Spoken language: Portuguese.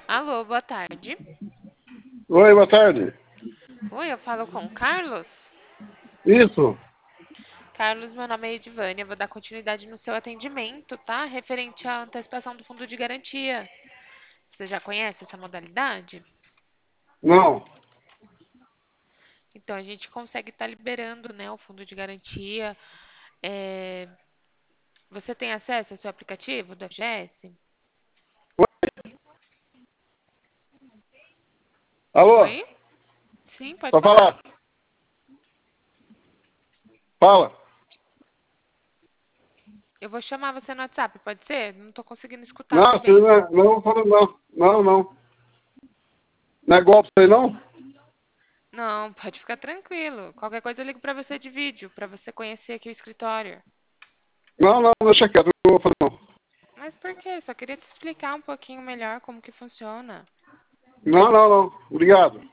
Alô, boa tarde. Oi, boa tarde. Oi, eu falo com o Carlos. Isso. Carlos, meu nome é Edivânia, eu vou dar continuidade no seu atendimento, tá? Referente à antecipação do fundo de garantia. Você já conhece essa modalidade? Não. Então, a gente consegue estar liberando, né, o fundo de garantia. É, Você tem acesso ao seu aplicativo do FGS? Alô? Oi? Sim, pode Pra falar. falar. Fala. Eu vou chamar você no WhatsApp, pode ser? Não estou conseguindo escutar Não, muito você bem. não, fala não. Não, não. Não é golpe isso aí, não? Não, pode ficar tranquilo. Qualquer coisa eu ligo pra você de vídeo, pra você conhecer aqui o escritório. Não, não, deixa quieto. Eu vou falar não. Mas por quê? Só queria te explicar um pouquinho melhor como que funciona. Não, não, não. Obrigado.